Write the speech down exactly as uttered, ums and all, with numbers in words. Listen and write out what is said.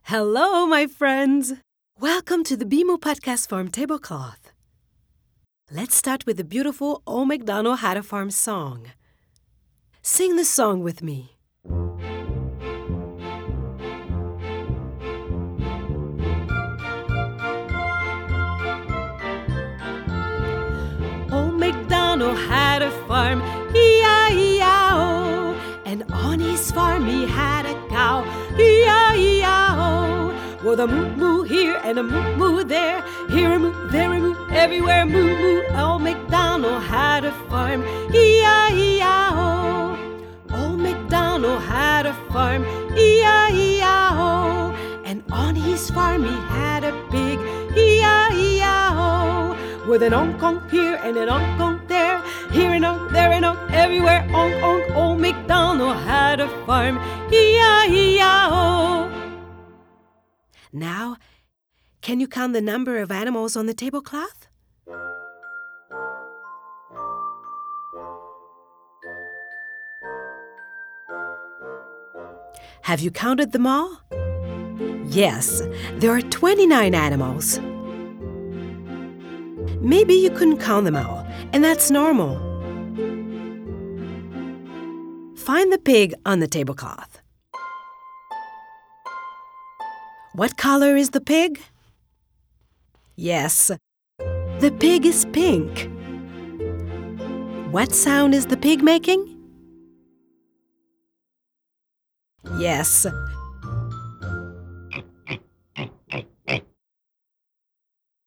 Hello, my friends. Welcome to the B M O Podcast Farm Tablecloth. Let's start with the beautiful Old MacDonald Had a Farm song. Sing the song with me. Old MacDonald had a farm, E I E I O. And on his farm he had a cow, E I E I O. With a moo-moo here and a moo-moo there, here a moo, there a moo, everywhere moo-moo. Old MacDonald had a farm, E I E I O. Old MacDonald had a farm, E I E I O. And on his farm he had a pig, E I E I O. With an onk-onk here and an onk-onk there, here and onk, there and onk, everywhere onk-onk. Old MacDonald had a farm, E I E I O. Now, can you count the number of animals on the tablecloth? Have you counted them all? Yes, there are twenty-nine animals. Maybe you couldn't count them all, and that's normal. Find the pig on the tablecloth. What color is the pig? Yes, the pig is pink. What sound is the pig making? Yes,